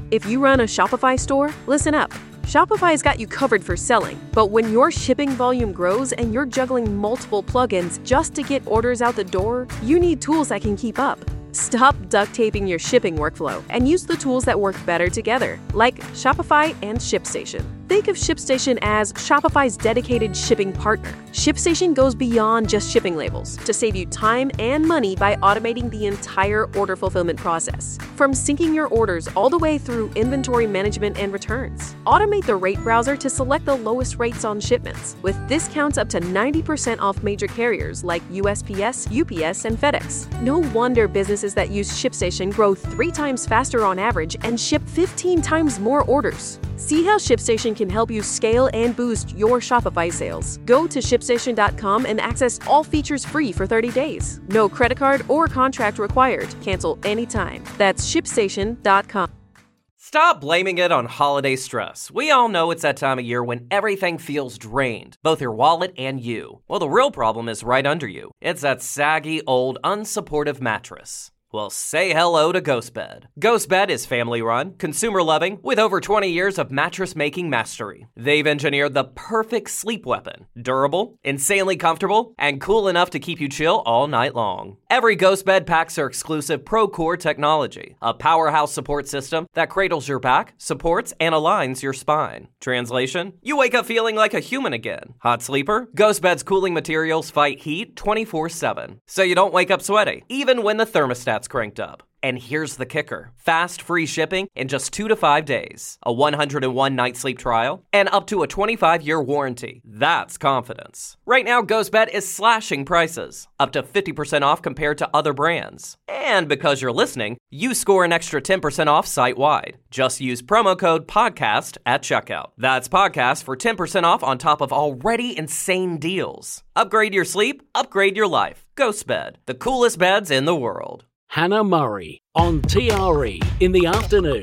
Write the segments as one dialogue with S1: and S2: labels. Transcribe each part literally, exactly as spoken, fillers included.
S1: If you run a Shopify store, listen up. Shopify's got you covered for selling, but when your shipping volume grows and you're juggling multiple plugins just to get orders out the door, you need tools that can keep up. Stop duct taping your shipping workflow and use the tools that work better together, like Shopify and ShipStation. Think of ShipStation as Shopify's dedicated shipping partner. ShipStation goes beyond just shipping labels to save you time and money by automating the entire order fulfillment process. From syncing your orders all the way through inventory management and returns. Automate the rate browser to select the lowest rates on shipments, with discounts up to ninety percent off major carriers like U S P S, U P S, and FedEx. No wonder businesses that use ShipStation grow three times faster on average and ship fifteen times more orders. See how ShipStation can help you scale and boost your Shopify sales. Go to ship station dot com and access all features free for thirty days. No credit card or contract required. Cancel anytime. That's ship station dot com.
S2: Stop blaming it on holiday stress. We all know it's that time of year when everything feels drained, both your wallet and you. Well, the real problem is right under you. It's that saggy, old, unsupportive mattress. Well, say hello to GhostBed. GhostBed is family-run, consumer-loving, with over twenty years of mattress-making mastery. They've engineered the perfect sleep weapon. Durable, insanely comfortable, and cool enough to keep you chill all night long. Every GhostBed packs their exclusive ProCore technology, a powerhouse support system that cradles your back, supports, and aligns your spine. Translation? You wake up feeling like a human again. Hot sleeper? GhostBed's cooling materials fight heat twenty-four seven, so you don't wake up sweaty, even when the thermostat's cranked up. And here's the kicker. Fast, free shipping in just two to five days. A one hundred one night sleep trial, and up to a twenty-five year warranty. That's confidence. Right now, GhostBed is slashing prices. Up to fifty percent off compared to other brands. And because you're listening, you score an extra ten percent off site-wide. Just use promo code PODCAST at checkout. That's PODCAST for ten percent off on top of already insane deals. Upgrade your sleep, upgrade your life. GhostBed, the coolest beds in the world.
S3: Hannah Murray on T R E in the afternoon.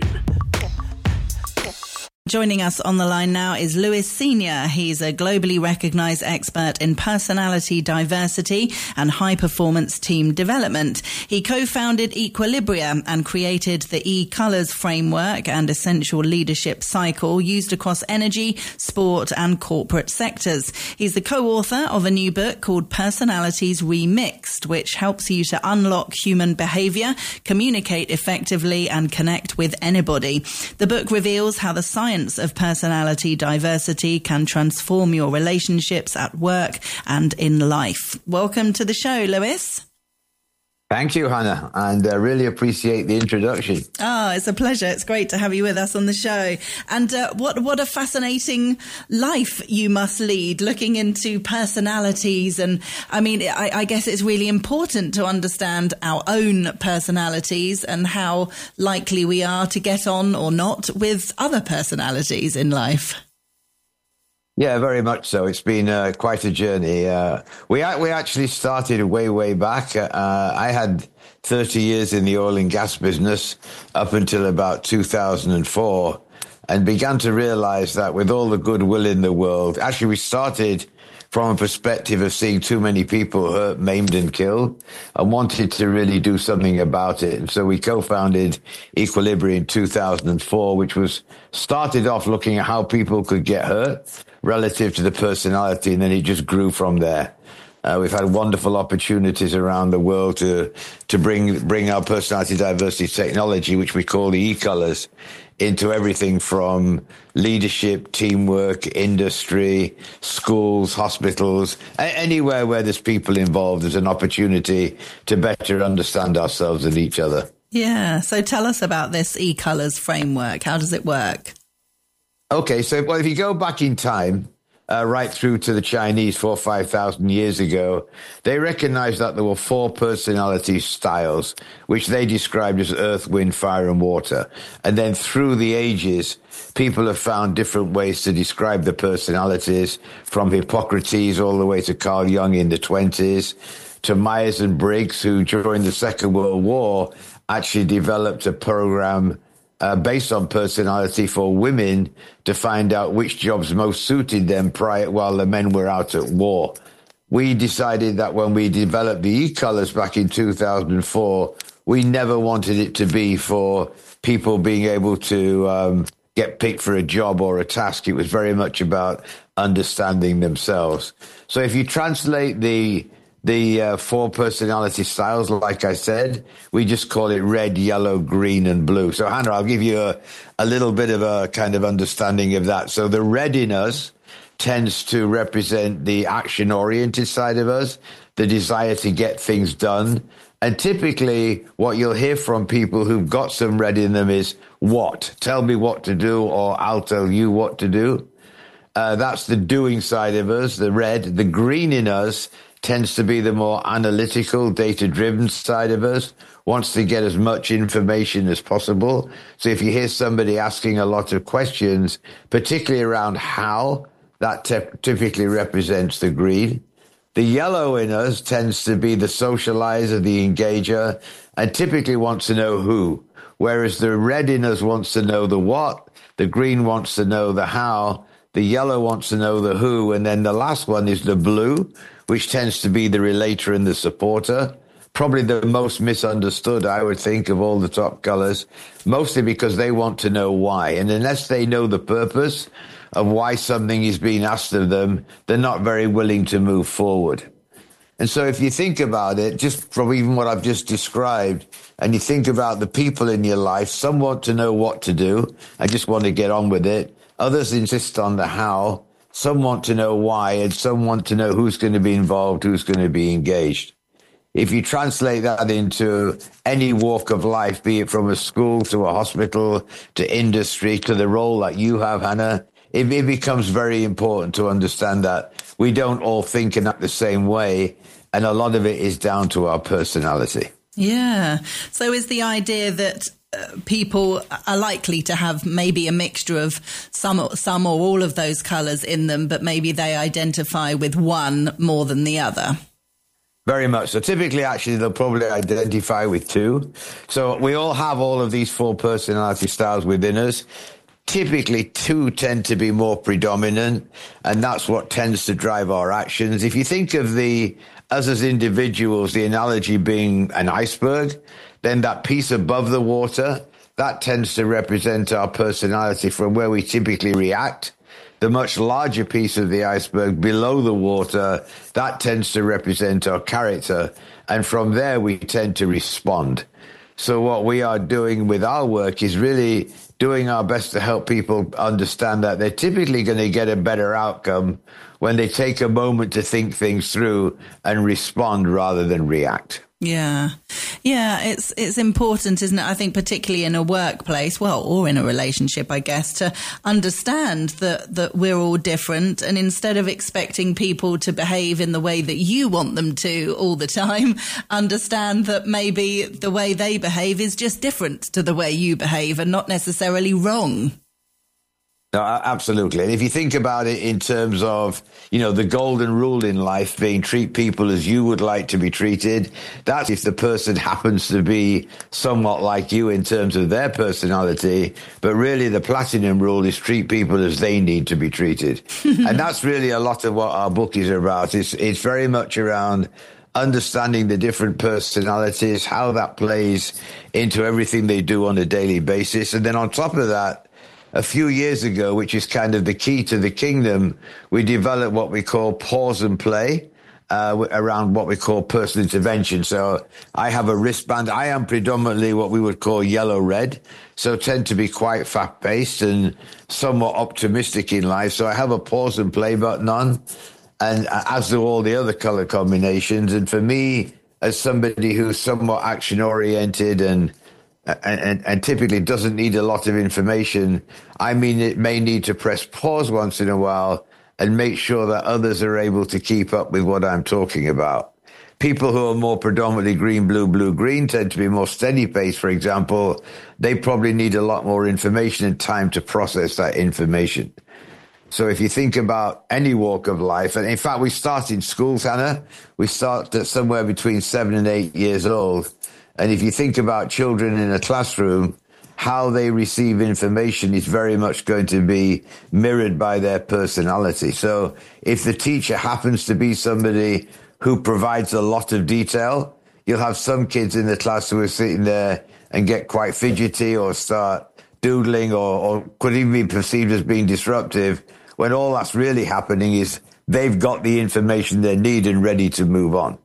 S4: Joining us on the line now is Lewis Senior. He's a globally recognized expert in personality diversity and high-performance team development. He co-founded Equilibria and created the E-Colors framework and essential leadership cycle used across energy, sport, and corporate sectors. He's the co-author of a new book called Personalities Remixed, which helps you to unlock human behavior, communicate effectively, and connect with anybody. The book reveals how the science of personality diversity can transform your relationships at work and in life. Welcome to the show, Lewis.
S5: Thank you, Hannah, and I uh, really appreciate the introduction.
S4: Oh, it's a pleasure. It's great to have you with us on the show. And uh, what what a fascinating life you must lead, looking into personalities. And I mean, I, I guess it's really important to understand our own personalities and how likely we are to get on or not with other personalities in life.
S5: Yeah, very much so. It's been uh, quite a journey. Uh, we we actually started way, way back. Uh, I had thirty years in the oil and gas business up until about two thousand four and began to realize that with all the goodwill in the world, actually we started from a perspective of seeing too many people hurt, maimed and killed and wanted to really do something about it. And so we co-founded Equilibria in two thousand four, which was started off looking at how people could get hurt relative to the personality, and then it just grew from there. Uh, we've had wonderful opportunities around the world to to bring bring our personality diversity technology, which we call the E-Colors, into everything from leadership, teamwork, industry, schools, hospitals, a- anywhere where there's people involved. There's an opportunity to better understand ourselves and each other.
S4: Yeah. So tell us about this E-Colors framework. How does it work?
S5: Okay, so well, if you go back in time, uh, right through to the Chinese four or five thousand years ago, they recognized that there were four personality styles, which they described as earth, wind, fire, and water. And then through the ages, people have found different ways to describe the personalities, from Hippocrates all the way to Carl Jung in the twenties, to Myers and Briggs, who during the Second World War actually developed a program Uh, based on personality for women to find out which jobs most suited them prior while the men were out at war. We decided that when we developed the E-Colors back in two thousand four, we never wanted it to be for people being able to um, get picked for a job or a task. It was very much about understanding themselves. So if you translate the the uh, four personality styles, like I said, we just call it red, yellow, green, and blue. So Hannah, I'll give you a, a little bit of a kind of understanding of that. So the red in us tends to represent the action-oriented side of us, the desire to get things done. And typically what you'll hear from people who've got some red in them is, what? Tell me what to do, or I'll tell you what to do. Uh, that's the doing side of us, the red. The green in us tends to be the more analytical, data-driven side of us, wants to get as much information as possible. So if you hear somebody asking a lot of questions, particularly around how, that te- typically represents the green. The yellow in us tends to be the socializer, the engager, and typically wants to know who, whereas the red in us wants to know the what, the green wants to know the how, the yellow wants to know the who, and then the last one is the blue, which tends to be the relator and the supporter. Probably the most misunderstood, I would think, of all the top colors, mostly because they want to know why. And unless they know the purpose of why something is being asked of them, they're not very willing to move forward. And so if you think about it, just from even what I've just described, and you think about the people in your life, some want to know what to do and just want to get on with it. Others insist on the how. Some want to know why, and some want to know who's going to be involved, who's going to be engaged. If you translate that into any walk of life, be it from a school to a hospital to industry to the role that you have, Hannah, it, it becomes very important to understand that we don't all think and act the same way, and a lot of it is down to our personality.
S4: Yeah. So is the idea that uh, people are likely to have maybe a mixture of some, some or all of those colours in them, but maybe they identify with one more than the other?
S5: Very much so. Typically, actually, they'll probably identify with two. So we all have all of these four personality styles within us. Typically, two tend to be more predominant, and that's what tends to drive our actions. If you think of the us as individuals, the analogy being an iceberg, then that piece above the water, that tends to represent our personality from where we typically react. The much larger piece of the iceberg below the water, that tends to represent our character. And from there, we tend to respond. So what we are doing with our work is really doing our best to help people understand that they're typically going to get a better outcome when they take a moment to think things through and respond rather than react.
S4: Yeah. Yeah, it's it's important, isn't it? I think particularly in a workplace, well, or in a relationship, I guess, to understand that, that we're all different. And instead of expecting people to behave in the way that you want them to all the time, understand that maybe the way they behave is just different to the way you behave and not necessarily wrong.
S5: No, absolutely. And if you think about it in terms of, you know, the golden rule in life being treat people as you would like to be treated, that's if the person happens to be somewhat like you in terms of their personality. But really the platinum rule is treat people as they need to be treated. And that's really a lot of what our book is about. It's, it's very much around understanding the different personalities, how that plays into everything they do on a daily basis. And then on top of that, a few years ago, which is kind of the key to the kingdom, we developed what we call pause and play uh, around what we call personal intervention. So I have a wristband. I am predominantly what we would call yellow-red, so tend to be quite fast-paced and somewhat optimistic in life. So I have a pause and play button on, and as do all the other color combinations. And for me, as somebody who's somewhat action-oriented and And, and, and typically doesn't need a lot of information, I mean, it may need to press pause once in a while and make sure that others are able to keep up with what I'm talking about. People who are more predominantly green, blue, blue, green tend to be more steady paced, for example. They probably need a lot more information and time to process that information. So if you think about any walk of life, and in fact, we start in schools, Hannah, we start at somewhere between seven and eight years old. And if you think about children in a classroom, how they receive information is very much going to be mirrored by their personality. So if the teacher happens to be somebody who provides a lot of detail, you'll have some kids in the class who are sitting there and get quite fidgety or start doodling or, or could even be perceived as being disruptive, when all that's really happening is they've got the information they need and ready to move on.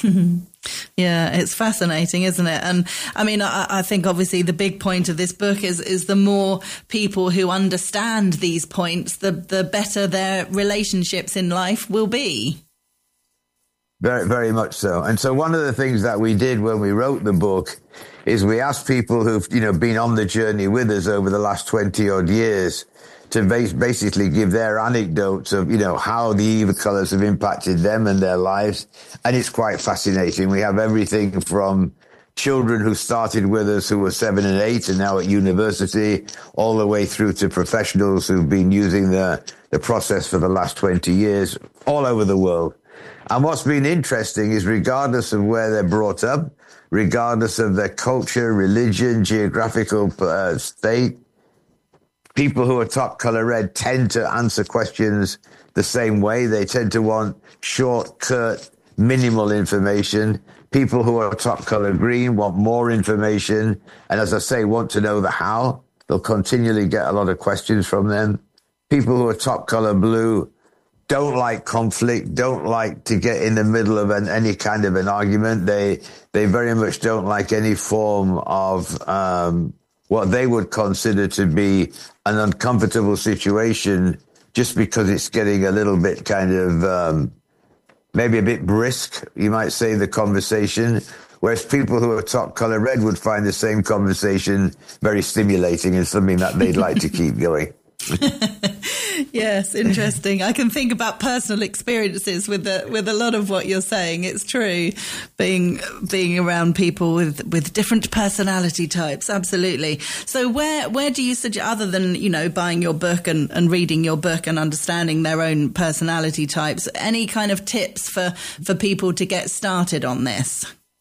S4: Yeah, it's fascinating, isn't it? And I mean, I, I think obviously the big point of this book is is the more people who understand these points, the the better their relationships in life will be.
S5: Very, very much so. And so one of the things that we did when we wrote the book is we asked people who've, you know, been on the journey with us over the last twenty odd years to base, basically give their anecdotes of, you know, how the E V A colours have impacted them and their lives. And it's quite fascinating. We have everything from children who started with us who were seven and eight and now at university, all the way through to professionals who've been using the, the process for the last twenty years all over the world. And what's been interesting is regardless of where they're brought up, regardless of their culture, religion, geographical uh, state, people who are top color red tend to answer questions the same way. They tend to want short, curt, minimal information. People who are top color green want more information. And as I say, want to know the how. They'll continually get a lot of questions from them. People who are top color blue don't like conflict, don't like to get in the middle of an, any kind of an argument. They they very much don't like any form of um, what they would consider to be an uncomfortable situation just because it's getting a little bit kind of um, maybe a bit brisk, you might say, the conversation. Whereas people who are top color red would find the same conversation very stimulating and something that they'd like to keep going.
S4: Yes, interesting. I can think about personal experiences with the, with a lot of what you're saying. It's true, being being around people with, with different personality types. Absolutely. So where where do you suggest, other than, you know, buying your book and, and reading your book and understanding their own personality types, any kind of tips for, for people to get started on this?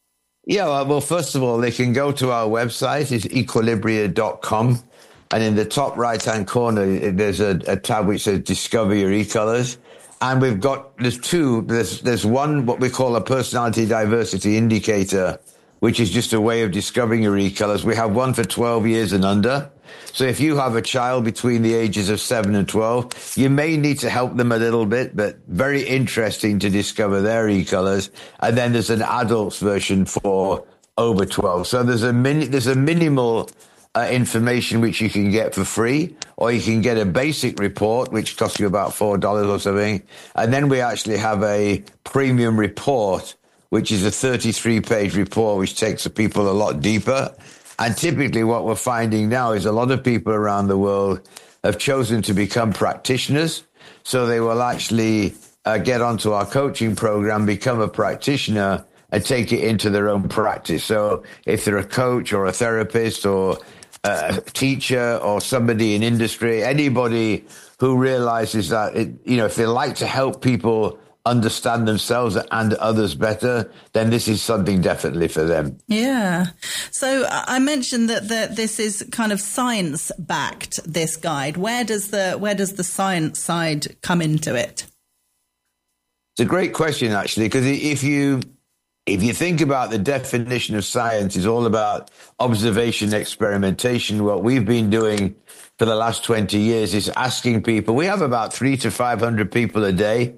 S5: Yeah, well, first of all, they can go to our website. It's equilibria dot com. And in the top right-hand corner, there's a, a tab which says Discover Your E-Colors. And we've got, there's two, there's, there's one, what we call a personality diversity indicator, which is just a way of discovering your E-Colors. We have one for twelve years and under. So if you have a child between the ages of seven and twelve, you may need to help them a little bit, but very interesting to discover their E-Colors. And then there's an adult's version for over twelve. So there's a mini, there's a minimal Uh, information which you can get for free, or you can get a basic report which costs you about four dollars or something. And then we actually have a premium report, which is a thirty-three page report which takes the people a lot deeper. And typically what we're finding now is a lot of people around the world have chosen to become practitioners. So they will actually uh, get onto our coaching program, become a practitioner, and take it into their own practice. So if they're a coach or a therapist or a teacher or somebody in industry, anybody who realizes that, it, you know, if they like to help people understand themselves and others better, then this is something definitely for them.
S4: Yeah. So I mentioned that, that this is kind of science backed, this guide. Where does the, where does the science side come into it?
S5: It's a great question, actually, because if you, If you think about the definition of science is all about observation, experimentation. What we've been doing for the last twenty years is asking people. We have about three to five hundred people a day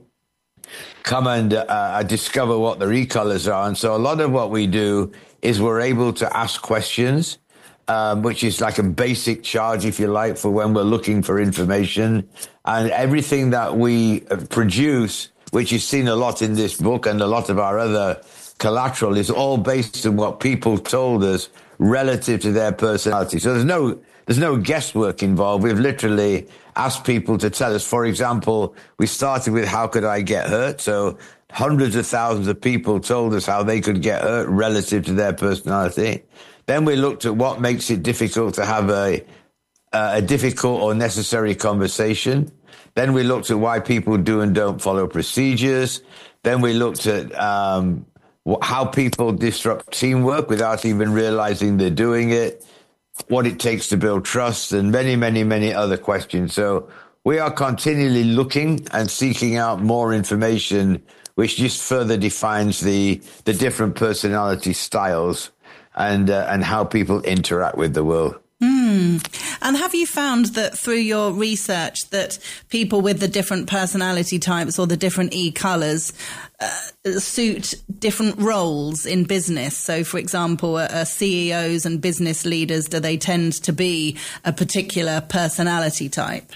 S5: come and uh, discover what their E-Colors are. And so a lot of what we do is we're able to ask questions, um, which is like a basic charge, if you like, for when we're looking for information. And everything that we produce, which is seen a lot in this book and a lot of our other collateral, is all based on what people told us relative to their personality. So there's no there's no guesswork involved. We've literally asked people to tell us. For example, we started with how could I get hurt? So hundreds of thousands of people told us how they could get hurt relative to their personality. Then we looked at what makes it difficult to have a a difficult or necessary conversation. Then we looked at why people do and don't follow procedures. Then we looked at um how people disrupt teamwork without even realizing they're doing it, what it takes to build trust, and many, many, many other questions. So we are continually looking and seeking out more information which just further defines the the different personality styles and uh, and how people interact with the world.
S4: Mm. And have you found that through your research that people with the different personality types or the different E-colours uh, suit different roles in business? So, for example, uh, uh, C E Os and business leaders, do they tend to be a particular personality type?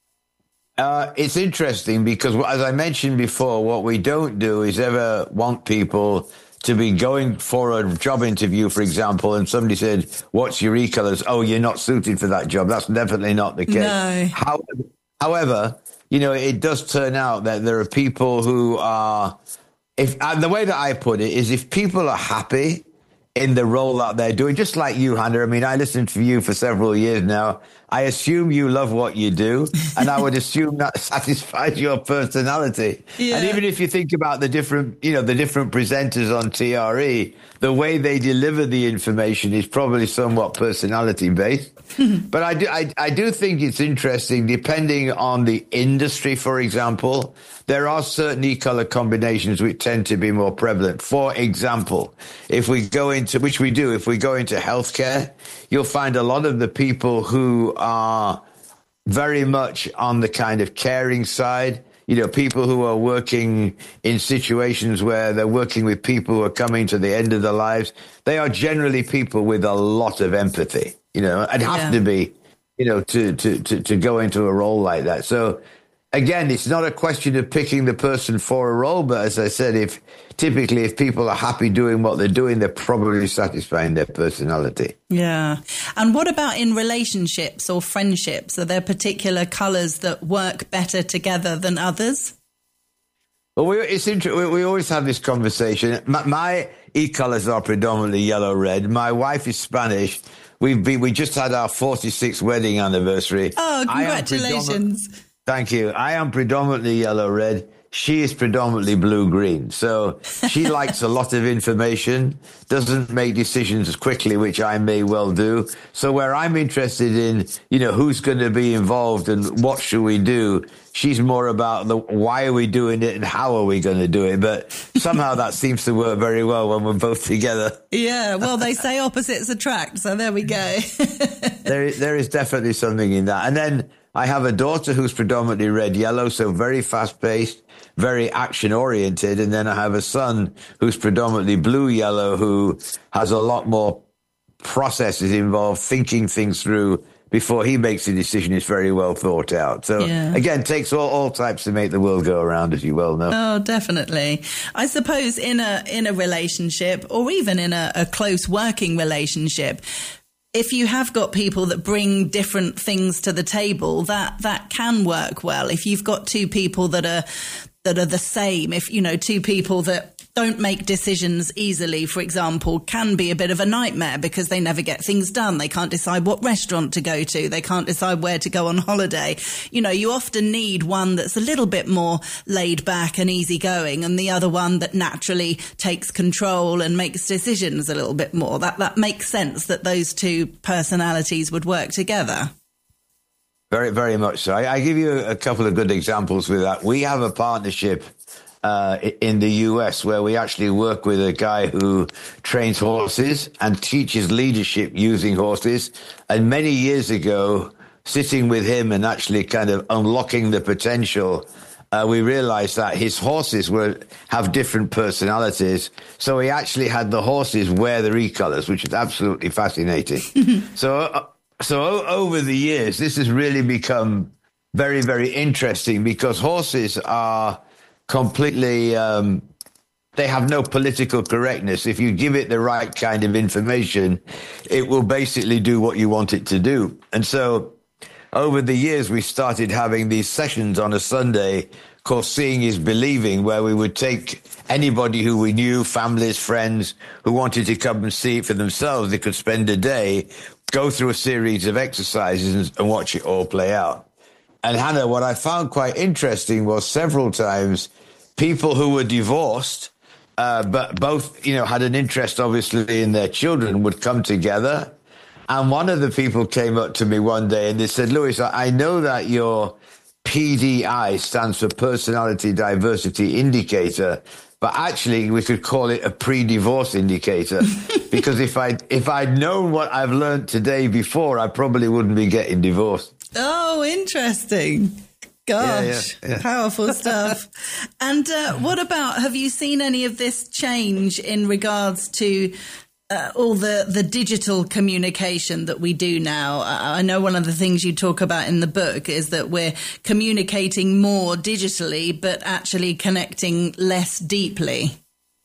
S5: Uh, it's interesting because, as I mentioned before, what we don't do is ever want people to be going for a job interview, for example, and somebody said, what's your E-colours? Oh, you're not suited for that job. That's definitely not the case.
S4: No.
S5: How, however, you know, it does turn out that there are people who are, if and the way that I put it is if people are happy in the role that they're doing, just like you, Hannah. I mean, I listened to you for several years now. I assume you love what you do, and I would assume that satisfies your personality. Yeah. And even if you think about the different, you know, the different presenters on T R E, the way they deliver the information is probably somewhat personality based. But I do, I, I do think it's interesting, depending on the industry, for example, there are certain E-color combinations which tend to be more prevalent. For example, if we go into, which we do, if we go into healthcare, you'll find a lot of the people who are very much on the kind of caring side, you know, people who are working in situations where they're working with people who are coming to the end of their lives. They are generally people with a lot of empathy, you know, and have yeah. to be, you know, to, to, to, to go into a role like that. So again, it's not a question of picking the person for a role, but as I said, if typically if people are happy doing what they're doing, they're probably satisfying their personality.
S4: Yeah. And what about in relationships or friendships? Are there particular colours that work better together than others?
S5: Well, we, it's interesting. We, we always have this conversation. My, my E-colours are predominantly yellow-red. My wife is Spanish. We've been, we just had our forty-sixth wedding anniversary.
S4: Oh, congratulations.
S5: Thank you. I am predominantly yellow-red. She is predominantly blue-green. So she likes a lot of information, doesn't make decisions as quickly, which I may well do. So where I'm interested in, you know, who's going to be involved and what should we do, she's more about the why are we doing it and how are we going to do it. But somehow that seems to work very well when we're both together.
S4: Yeah, well, they say opposites attract, so there we go.
S5: there, there is definitely something in that. And then I have a daughter who's predominantly red-yellow, so very fast-paced, very action-oriented. And then I have a son who's predominantly blue-yellow, who has a lot more processes involved, thinking things through before he makes a decision. It's very well thought out. So, yeah. again, it takes all, all types to make the world go around, as you well know.
S4: Oh, definitely. I suppose in a in a relationship, or even in a, a close working relationship, if you have got people that bring different things to the table, that that can work well. If you've got two people that are that are the same, if, you know, two people that don't make decisions easily, for example, can be a bit of a nightmare because they never get things done. They can't decide what restaurant to go to. They can't decide where to go on holiday. You know, you often need one that's a little bit more laid back and easygoing, and the other one that naturally takes control and makes decisions a little bit more. That that makes sense that those two personalities would work together.
S5: Very, very much so. I, I give you a couple of good examples with that. We have a partnership Uh, in the U S where we actually work with a guy who trains horses and teaches leadership using horses. And many years ago, sitting with him and actually kind of unlocking the potential, uh, we realized that his horses were have different personalities. So he actually had the horses wear the E-colours, which is absolutely fascinating. so, uh, so over the years, this has really become very, very interesting because horses are completely, um, they have no political correctness. If you give it the right kind of information, it will basically do what you want it to do. And so over the years, we started having these sessions on a Sunday called Seeing is Believing, where we would take anybody who we knew, families, friends, who wanted to come and see it for themselves. They could spend a day, go through a series of exercises and watch it all play out. And Hannah, what I found quite interesting was several times people who were divorced, uh, but both, you know, had an interest, obviously, in their children, would come together. And one of the people came up to me one day and they said, Lewis, I know that you're P D I stands for Personality Diversity Indicator, but actually we could call it a pre-divorce indicator because if I if I'd known what I've learned today before, I probably wouldn't be getting divorced.
S4: Oh, interesting. Gosh, yeah, yeah, yeah. Powerful stuff. And uh, what about, have you seen any of this change in regards to uh, all the, the digital communication that we do now? I know one of the things you talk about in the book is that we're communicating more digitally, but actually connecting less deeply.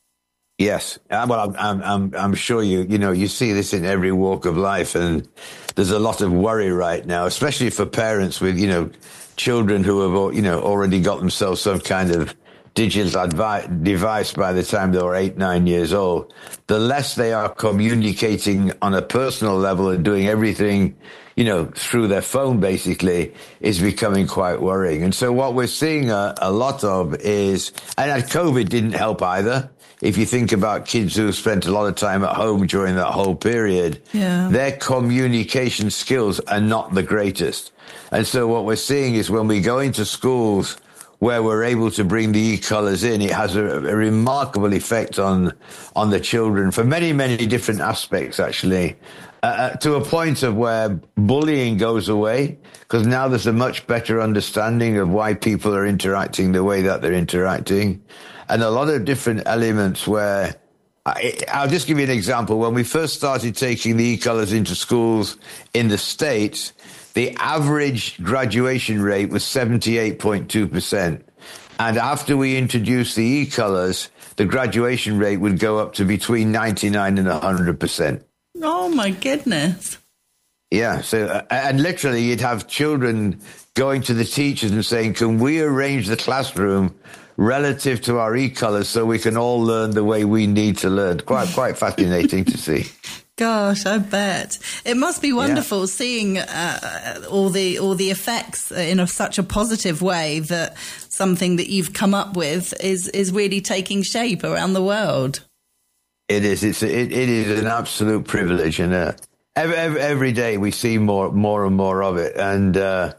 S5: Yes. Well, I'm, I'm, I'm sure you, you know, you see this in every walk of life, and there's a lot of worry right now, especially for parents with, you know, children who have, you know, already got themselves some kind of digital advi- device by the time they were eight, nine years old. The less they are communicating on a personal level and doing everything, you know, through their phone, basically, is becoming quite worrying. And so what we're seeing a, a lot of is, and COVID didn't help either. If you think about kids who spent a lot of time at home during that whole period, yeah. their communication skills are not the greatest. And so what we're seeing is when we go into schools where we're able to bring the e-colors in, it has a, a remarkable effect on on the children for many, many different aspects, actually, uh, to a point of where bullying goes away, because now there's a much better understanding of why people are interacting the way that they're interacting. And a lot of different elements where, I, I'll just give you an example. When we first started taking the e-colors into schools in the States, the average graduation rate was seventy-eight point two percent. And after we introduced the e-colors, the graduation rate would go up to between ninety-nine and one hundred percent.
S4: Oh, my goodness.
S5: Yeah. So, and literally you'd have children going to the teachers and saying, can we arrange the classroom relative to our e-colors so we can all learn the way we need to learn? Quite, quite fascinating to see.
S4: Gosh, I bet it must be wonderful yeah. seeing uh, all the all the effects in a, such a positive way that something that you've come up with is is really taking shape around the world.
S5: It is. It's it, it is an absolute privilege, and uh, every, every every day we see more more and more of it, and uh,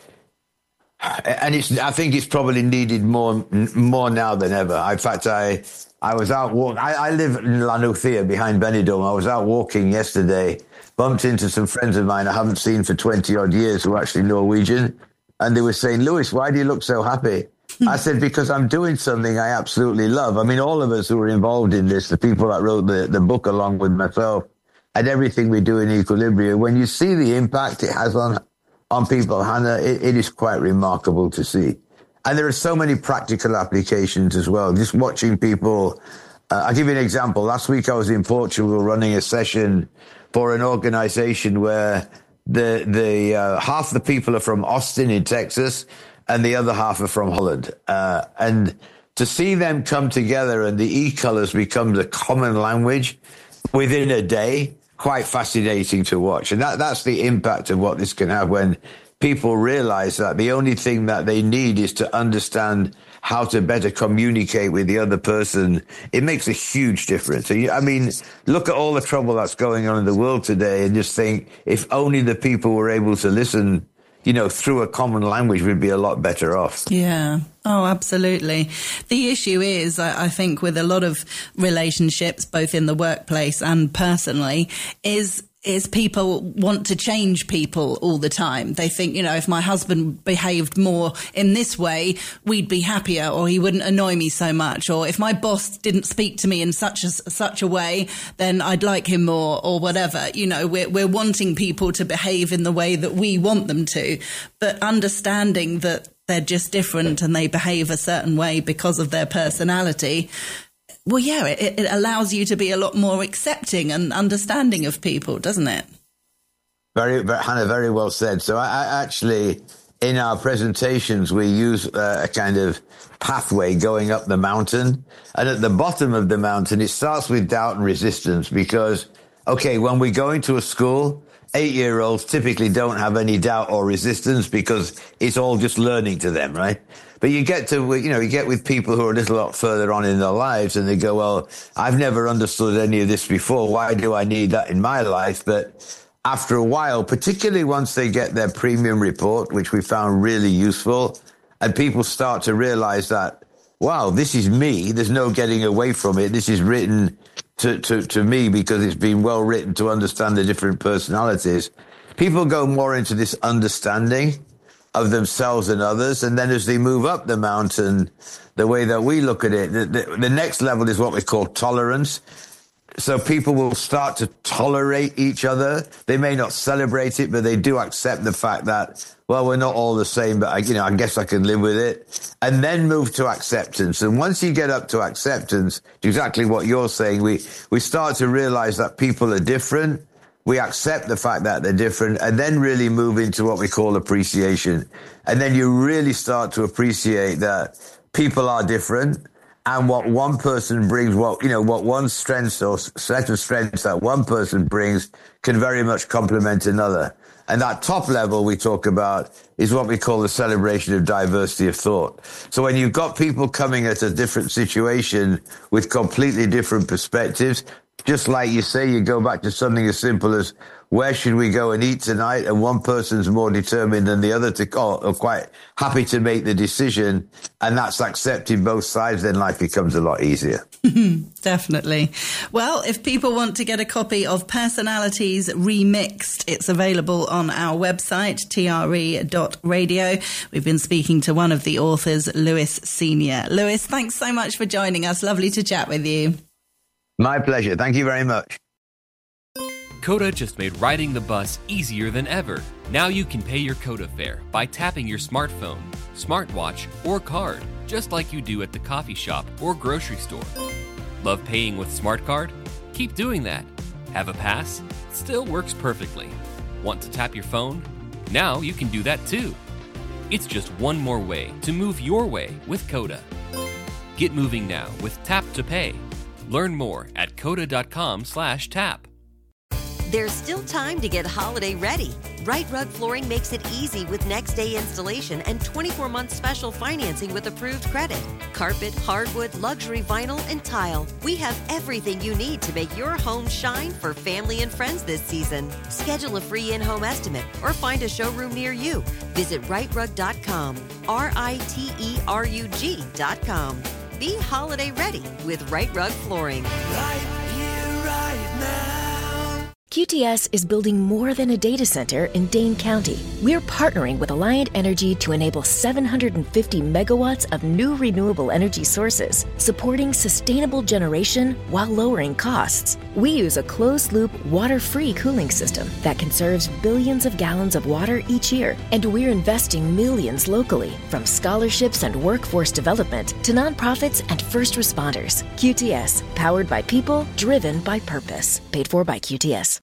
S5: and it's. I think it's probably needed more more now than ever. In fact, I. I was out walking. I, I live in Llanwthia behind Benidorm. I was out walking yesterday, bumped into some friends of mine I haven't seen for twenty odd years who are actually Norwegian. And they were saying, Lewis, why do you look so happy? I said, because I'm doing something I absolutely love. I mean, all of us who were involved in this, the people that wrote the, the book along with myself, and everything we do in Equilibria, when you see the impact it has on, on people, Hannah, it, it is quite remarkable to see. And there are so many practical applications as well. Just watching people, uh, I'll give you an example. Last week I was in Portugal running a session for an organization where the the uh, half the people are from Austin in Texas and the other half are from Holland. Uh, and to see them come together and the e-colors become the common language within a day, quite fascinating to watch. And that that's the impact of what this can have when people realize that the only thing that they need is to understand how to better communicate with the other person. It makes a huge difference. I mean, look at all the trouble that's going on in the world today and just think if only the people were able to listen, you know, through a common language, we'd be a lot better off.
S4: Yeah. Oh, absolutely. The issue is, I think, with a lot of relationships, both in the workplace and personally, is is people want to change people all the time. They think, you know, if my husband behaved more in this way, we'd be happier, or he wouldn't annoy me so much. Or if my boss didn't speak to me in such a, such a way, then I'd like him more, or whatever. You know, we're, we're wanting people to behave in the way that we want them to, but understanding that they're just different and they behave a certain way because of their personality. Well, yeah, it, it allows you to be a lot more accepting and understanding of people, doesn't it?
S5: Very, very Hannah, very well said. So I, I actually, in our presentations, we use uh, a kind of pathway going up the mountain. And at the bottom of the mountain, it starts with doubt and resistance because, okay, when we go into a school, eight-year-olds typically don't have any doubt or resistance because it's all just learning to them, right? But you get to, you know, you get with people who are a little lot further on in their lives and they go, well, I've never understood any of this before. Why do I need that in my life? But after a while, particularly once they get their premium report, which we found really useful, and people start to realize that, wow, this is me. There's no getting away from it. This is written to, to, to me because it's been well written to understand the different personalities. People go more into this understanding of themselves and others. And then as they move up the mountain, the way that we look at it, the, the, the next level is what we call tolerance. So people will start to tolerate each other. They may not celebrate it, but they do accept the fact that, well, we're not all the same, but I, you know, I guess I can live with it. And then move to acceptance. And once you get up to acceptance, exactly what you're saying, we, we start to realize that people are different. We accept the fact that they're different, and then really move into what we call appreciation. And then you really start to appreciate that people are different. And what one person brings, what, you know, what one strength or set of strengths that one person brings can very much complement another. And that top level we talk about is what we call the celebration of diversity of thought. So when you've got people coming at a different situation with completely different perspectives, just like you say, you go back to something as simple as, where should we go and eat tonight? And one person's more determined than the other to call, or quite happy to make the decision. And that's accepting both sides. Then life becomes a lot easier.
S4: Definitely. Well, if people want to get a copy of Personalities Remixed, it's available on our website, T R E dot radio. We've been speaking to one of the authors, Lewis Senior. Lewis, thanks so much for joining us. Lovely to chat with you.
S5: My pleasure. Thank you very much.
S6: Coda just made riding the bus easier than ever. Now you can pay your Coda fare by tapping your smartphone, smartwatch, or card, just like you do at the coffee shop or grocery store. Love paying with Smart Card? Keep doing that. Have a pass? Still works perfectly. Want to tap your phone? Now you can do that too. It's just one more way to move your way with Coda. Get moving now with Tap to Pay. Learn more at coda.com slash tap.
S7: There's still time to get holiday ready. Right Rug Flooring makes it easy with next day installation and twenty-four month special financing with approved credit. Carpet, hardwood, luxury vinyl, and tile. We have everything you need to make your home shine for family and friends this season. Schedule a free in-home estimate or find a showroom near you. Visit right rug dot com, R I T E R U G dot com. Be holiday ready with Right Rug Flooring.
S8: Right here, right now.
S9: Q T S is building more than a data center in Dane County. We're partnering with Alliant Energy to enable seven hundred fifty megawatts of new renewable energy sources, supporting sustainable generation while lowering costs. We use a closed-loop, water-free cooling system that conserves billions of gallons of water each year, and we're investing millions locally, from scholarships and workforce development to nonprofits and first responders. Q T S, powered by people, driven by purpose. Paid for by Q T S.